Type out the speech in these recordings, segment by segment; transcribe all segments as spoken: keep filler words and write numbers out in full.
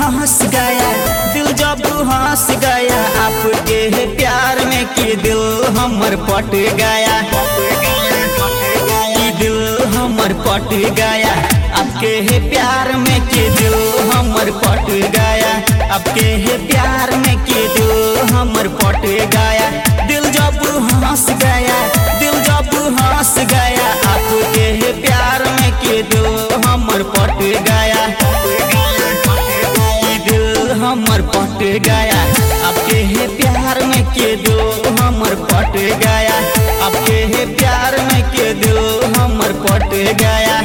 हंस गया, दिल जब हंस गया, आपके प्यार में कि दिल हमर पट गया, कि दिल हमर पट गया, आपके प्यार में कि दिल हमर पट गया, आपके प्यार में कि दिल हमर पट गया। दिल जब हंस गया, दिल जब हंस गया, आपके प्यार में कि दिल हमर पट गया, कि दिल हमर पट गया, आपके प्यार में कि दिल हमर पट गया, आपके प्यार में कि दिल हमर पट गया।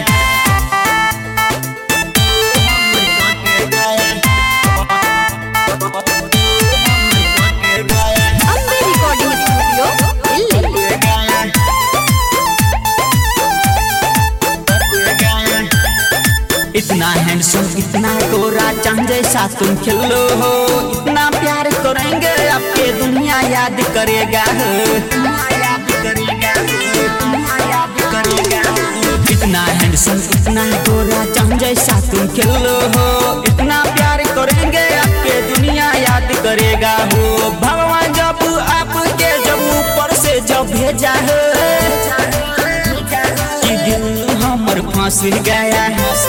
इतना हैंडसम, इतना गोरा चांद जैसा तुम खिलो हो, इतना प्यार करेंगे आपके दुनिया याद करेगा, याद करेगा, याद करेगा। इतना हैंडसम, इतना गोरा चांद जैसा तुम खिलो हो, इतना प्यार करेंगे आपके दुनिया याद करेगा हो। भगवान जब आपके जब ऊपर से जब भेजा है, कि दिल हमर फंस गया,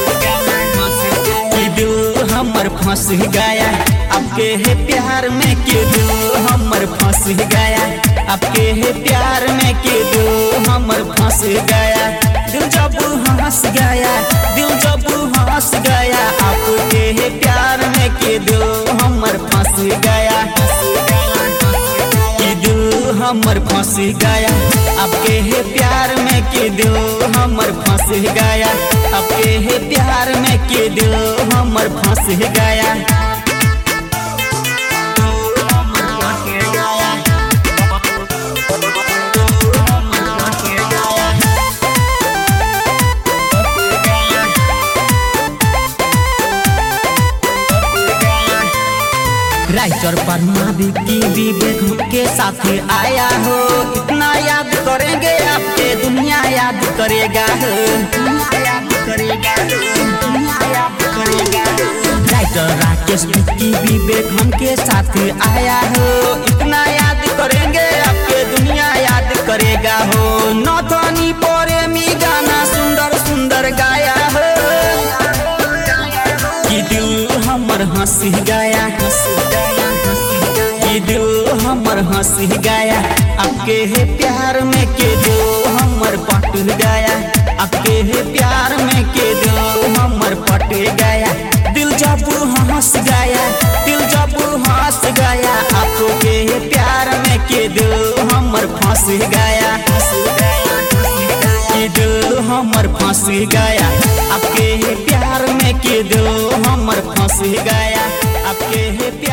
कि दिल हमर फंस गया, आपके प्यार में कि दिल हमर फंस गया, आपके प्यार में कि दिल हमर फंस गया। दिल जब हंस गया, दिल जब हंस गया, आपके प्यार में कि दिल हमर फंस गया, कि दिल हमर फंस गया, आपके प्यार में कि दिल हमर फंस गया, आपके प्यार में कि दिल हमर फंस गया। राइटर परमा की विवेक के साथ आया हो, इतना याद करेंगे आपके दुनिया याद करेगा, याद करेगा, याद करेगा। राइटर राकेश की विवेक हमके साथ आया हो, इतना याद करेंगे आपके दुनिया याद करेगा हो। नथनी प्रेमी गाना सुंदर सुंदर गाया हो, कि दिल हमर हंस गया, कि दिल हमर हंस गया, आपके प्यार में कि दिल हमर पट गया, आपके प्यार में कि दिल हमर पट गया। दिल जब हंस गया, दिल जब हंस गया, आपके प्यार में कि दिल हमर फंस गया, कि दिल हमर फंस गया, आपके प्यार में कि दिल हमर फंस गया, आपके